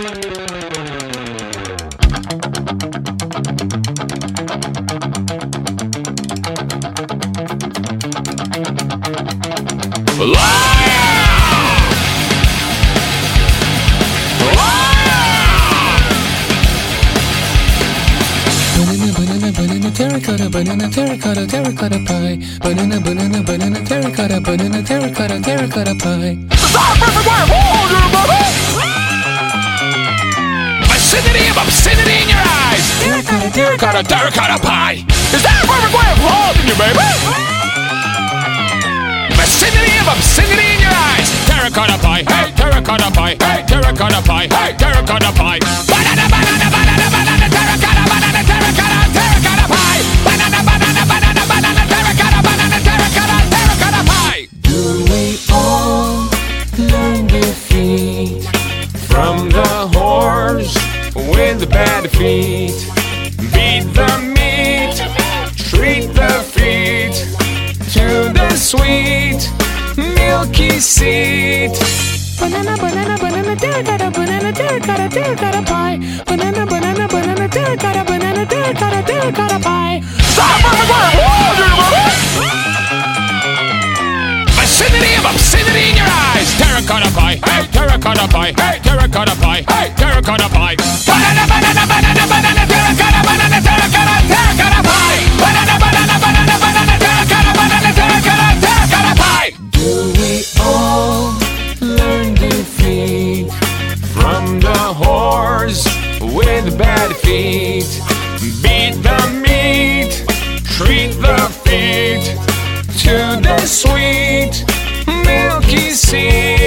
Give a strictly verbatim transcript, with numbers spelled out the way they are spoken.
Terracotta, banana, terracotta, terracotta pie. Banana, banana, banana, terracotta, banana, terracotta, terracotta pie. Stop everywhere! Hold your body! Vicinity of obscenity in your eyes! Terracotta, Terracotta, terracotta pie! Is that a perfect way of holding you, baby? Vicinity of obscenity in your eyes! Terracotta pie! Hey, terracotta pie! Hey, terracotta pie! Hey, terracotta pie! Banana, banana, banana, banana, terracotta, banana, terracotta, terracotta pie! Banana, banana, banana, banana, terracotta, banana, terracotta, terracotta pie! Do we all learn defeat from the horse with the bad feet? Beat the meat, treat the feet to the sweet milky seed. Banana, banana, banana, terracotta, banana, terracotta, terracotta pie. Banana, banana, banana, terracotta, banana, terracotta, terracotta pie. Stop everywhere! Hold your body! Vicinity of obscenity in your eyes! Terracotta pie! Hey, terracotta pie! Hey, terracotta pie! Hey, terracotta pie! Banana, banana, banana, banana, terracotta, banana, terracotta, terracotta pie! Banana, banana, banana, banana, terracotta, banana, terracotta, terracotta pie! Do we all learn defeat from the horse with bad feet? Beat the meat, treat the feet to the sweet milky seed.